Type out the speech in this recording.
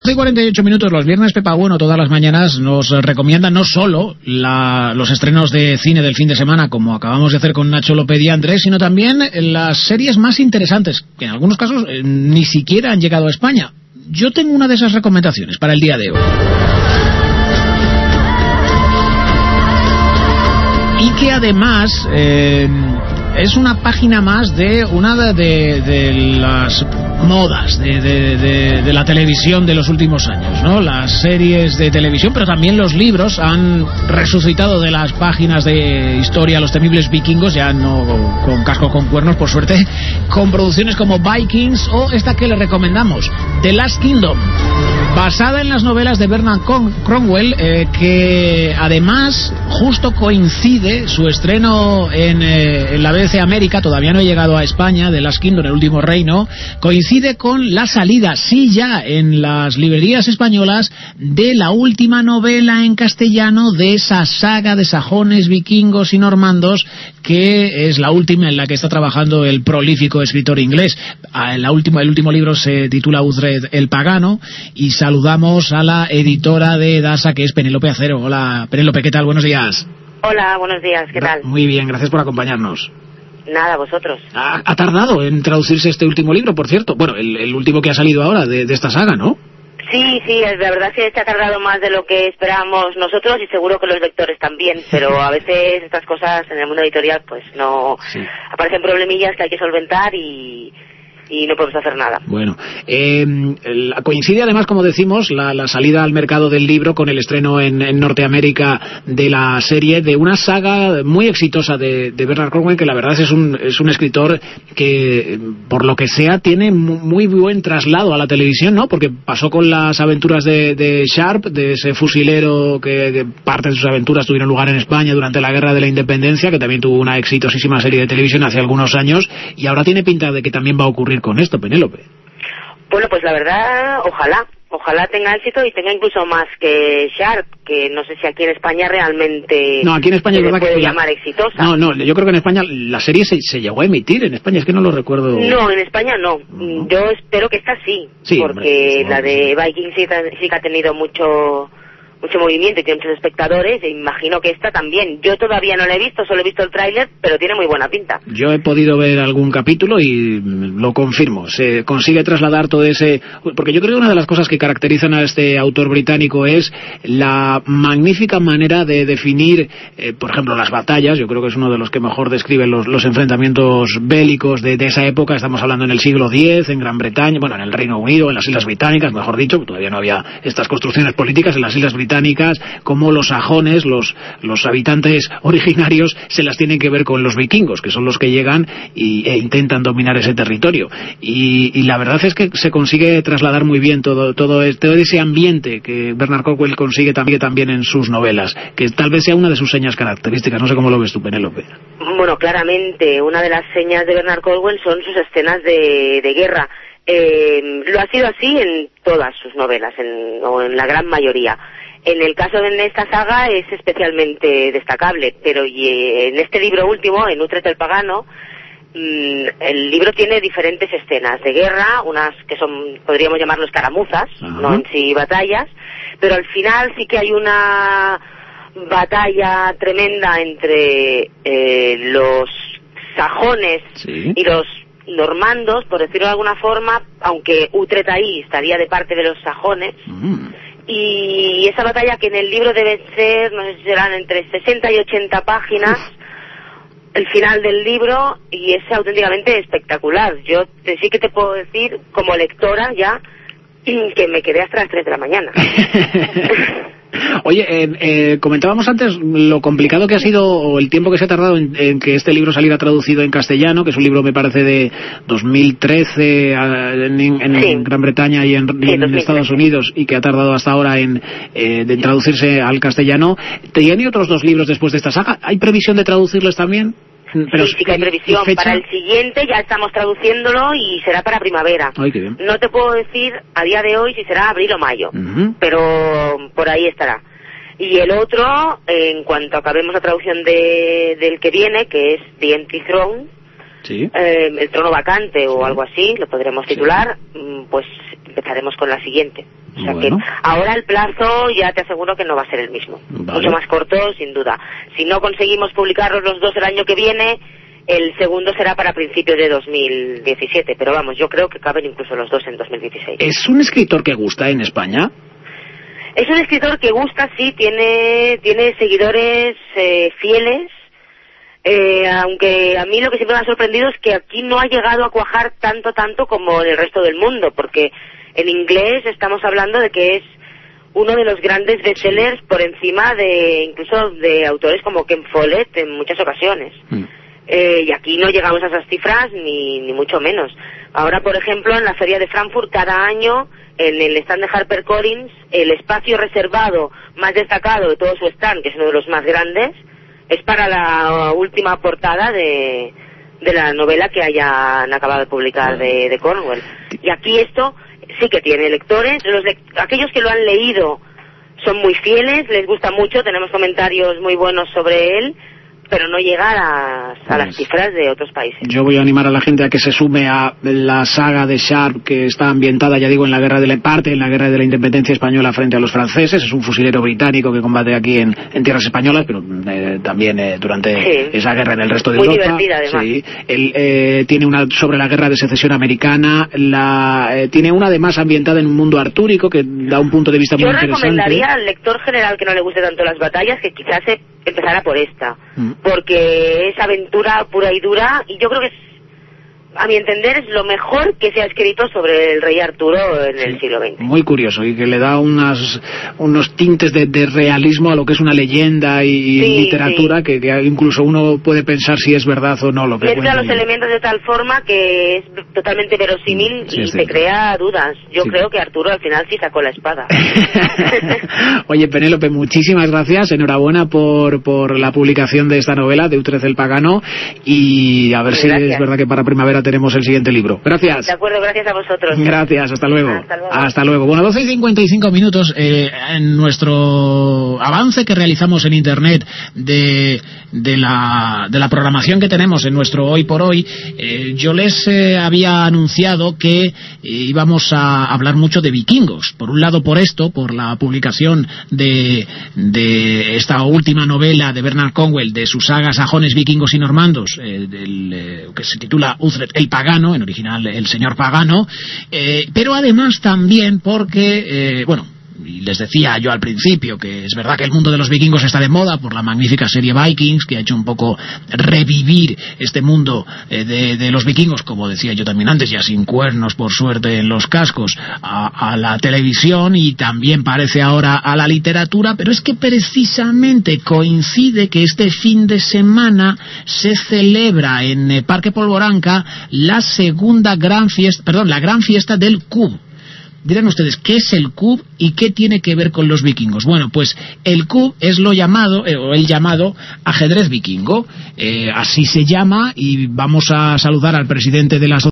Hace 48 minutos, los viernes, Pepa Bueno todas las mañanas nos recomienda no solo los estrenos de cine del fin de semana, como acabamos de hacer con Nacho López y Andrés, sino también las series más interesantes, que en algunos casos ni siquiera han llegado a España. Yo tengo una de esas recomendaciones para el día de hoy. Y que además es una página más de una de las modas de la televisión de los últimos años, ¿no? Las series de televisión, pero también los libros han resucitado de las páginas de historia los temibles vikingos, ya no con casco con cuernos, por suerte, con producciones como Vikings o esta que le recomendamos, The Last Kingdom, basada en las novelas de Bernard Cornwell, que además justo coincide su estreno en la BBC América, todavía no ha llegado a España, The Last Kingdom, El Último Reino, coincide con la salida, sí ya en las librerías españolas, de la última novela en castellano de esa saga de sajones, vikingos y normandos, que es la última en la que está trabajando el prolífico escritor inglés. El último libro se titula Uhtred el Pagano, y saludamos a la editora de Dasa, que es Penélope Acero. Hola, Penélope, ¿qué tal? Buenos días. Hola, buenos días, ¿qué tal? Muy bien, gracias por acompañarnos. Nada, vosotros. Ha tardado en traducirse este último libro, por cierto. Bueno, el último que ha salido ahora de esta saga, ¿no? Sí, la verdad es que ha tardado más de lo que esperábamos nosotros y seguro que los lectores también, pero a veces estas cosas en el mundo editorial pues no... Sí. Aparecen problemillas que hay que solventar y no podemos hacer nada. Bueno, coincide además, como decimos, la salida al mercado del libro con el estreno en Norteamérica de la serie de una saga muy exitosa de Bernard Cornwell, que la verdad es un escritor que, por lo que sea, tiene muy buen traslado a la televisión, ¿no? Porque pasó con las aventuras de Sharp, de ese fusilero que parte de sus aventuras tuvieron lugar en España durante la Guerra de la Independencia, que también tuvo una exitosísima serie de televisión hace algunos años, y ahora tiene pinta de que también va a ocurrir con esto, Penélope. Bueno, pues la verdad, ojalá tenga éxito y tenga incluso más que Sharp, que no sé si aquí en España realmente no, aquí en España se le puede llamar exitosa. No, yo creo que en España la serie se llegó a emitir, en España es que no lo recuerdo. No, en España no. Yo espero que esta sí, porque la de Vikings sí que ha tenido mucho movimiento y tiene muchos espectadores, e imagino que esta también. Yo todavía no la he visto, solo he visto el tráiler, pero tiene muy buena pinta. Yo he podido ver algún capítulo y lo confirmo, se consigue trasladar todo ese... Porque yo creo que una de las cosas que caracterizan a este autor británico es la magnífica manera de definir, por ejemplo, las batallas. Yo creo que es uno de los que mejor describe los enfrentamientos bélicos de esa época. Estamos hablando en el siglo X, en Gran Bretaña, bueno, en el Reino Unido, en las Islas Británicas, mejor dicho, todavía no había estas construcciones políticas en las Islas Británicas, como los sajones, los habitantes originarios, se las tienen que ver con los vikingos, que son los que llegan e intentan dominar ese territorio. Y la verdad es que se consigue trasladar muy bien todo ese ambiente que Bernard Cornwell consigue también en sus novelas, que tal vez sea una de sus señas características. No sé cómo lo ves tú, Penélope. Bueno, claramente, una de las señas de Bernard Cornwell son sus escenas de guerra. Lo ha sido así en todas sus novelas, o en la gran mayoría. En el caso de esta saga es especialmente destacable, pero en este libro último, en Uhtred el Pagano, el libro tiene diferentes escenas de guerra, unas que son, podríamos llamarlo escaramuzas, no en sí batallas, pero al final sí que hay una batalla tremenda entre los sajones y los normandos, por decirlo de alguna forma, aunque Uhtred ahí estaría de parte de los sajones. Y esa batalla, que en el libro deben ser, no sé si serán entre 60 y 80 páginas, el final del libro, y es auténticamente espectacular. Yo sí que te puedo decir, como lectora ya, que me quedé hasta las 3 de la mañana. Oye, comentábamos antes lo complicado que ha sido, o el tiempo que se ha tardado en que este libro saliera traducido en castellano, que es un libro, me parece, de 2013 en Gran Bretaña y en Estados Unidos, y que ha tardado hasta ahora en traducirse al castellano. ¿Tiene otros 2 libros después de esta saga? ¿Hay previsión de traducirlos también? Pero sí que hay previsión. Para el siguiente ya estamos traduciéndolo y será para primavera. Ay, qué bien. No te puedo decir a día de hoy si será abril o mayo, pero por ahí estará. Y el otro, en cuanto acabemos la traducción del que viene, que es The Empty Throne, el trono vacante o algo así, lo podremos titular, pues empezaremos con la siguiente. O sea que ahora el plazo ya te aseguro que no va a ser el mismo. Mucho más corto, sin duda. Si no conseguimos publicarlos los dos el año que viene, el segundo será para principios de 2017. Pero vamos, yo creo que caben incluso los dos en 2016. ¿Es un escritor que gusta en España? Es un escritor que gusta, sí, tiene seguidores fieles. Aunque a mí lo que siempre me ha sorprendido es que aquí no ha llegado a cuajar tanto como en el resto del mundo, porque en inglés estamos hablando de que es uno de los grandes bestsellers por encima de incluso de autores como Ken Follett en muchas ocasiones. Y aquí no llegamos a esas cifras ni mucho menos. Ahora, por ejemplo, en la Feria de Frankfurt, cada año en el stand de HarperCollins, el espacio reservado más destacado de todo su stand, que es uno de los más grandes, es para la última portada de la novela que hayan acabado de publicar de Cornwell. Y aquí esto sí que tiene lectores. Aquellos que lo han leído son muy fieles, les gusta mucho, tenemos comentarios muy buenos sobre él, pero no llega a las cifras de otros países. Yo voy a animar a la gente a que se sume a la saga de Sharp, que está ambientada, ya digo, en la guerra de la independencia española frente a los franceses. Es un fusilero británico que combate aquí en tierras españolas, pero también durante esa guerra en el resto de muy Europa. Muy divertida, además. Sí. Él tiene una sobre la guerra de secesión americana, tiene una además ambientada en un mundo artúrico que da un punto de vista muy interesante. Yo recomendaría al lector general que no le guste tanto las batallas que quizás empezara por esta, porque es aventura pura y dura, y yo creo que a mi entender es lo mejor que se ha escrito sobre el rey Arturo en el siglo XX. Muy curioso, y que le da unos tintes de realismo a lo que es una leyenda y literatura, que incluso uno puede pensar si es verdad o no lo que mezcla los elementos de tal forma que es totalmente verosímil y te crea dudas. Yo creo que Arturo al final sí sacó la espada. Oye, Penélope, muchísimas gracias, enhorabuena por la publicación de esta novela de Utrecht el Pagano, y a ver si es verdad que para primavera tenemos el siguiente libro. Gracias. De acuerdo, gracias a vosotros. Gracias, hasta luego. Hasta luego. Bueno, 12:55 en nuestro avance que realizamos en internet de la programación que tenemos en nuestro Hoy por Hoy, yo les había anunciado que íbamos a hablar mucho de vikingos. Por un lado, por la publicación de esta última novela de Bernard Cornwell, de su saga Sajones, Vikingos y Normandos, que se titula Utrecht el Pagano, en original El Señor Pagano, pero además también porque, y les decía yo al principio que es verdad que el mundo de los vikingos está de moda por la magnífica serie Vikings, que ha hecho un poco revivir este mundo de los vikingos, como decía yo también antes, ya sin cuernos por suerte en los cascos, a la televisión, y también parece ahora a la literatura. Pero es que precisamente coincide que este fin de semana se celebra en Parque Polvoranca la gran fiesta del Cub. Dirán ustedes, ¿qué es el Cub y qué tiene que ver con los vikingos? Bueno, pues el Cub es el llamado ajedrez vikingo, así se llama, y vamos a saludar al presidente de la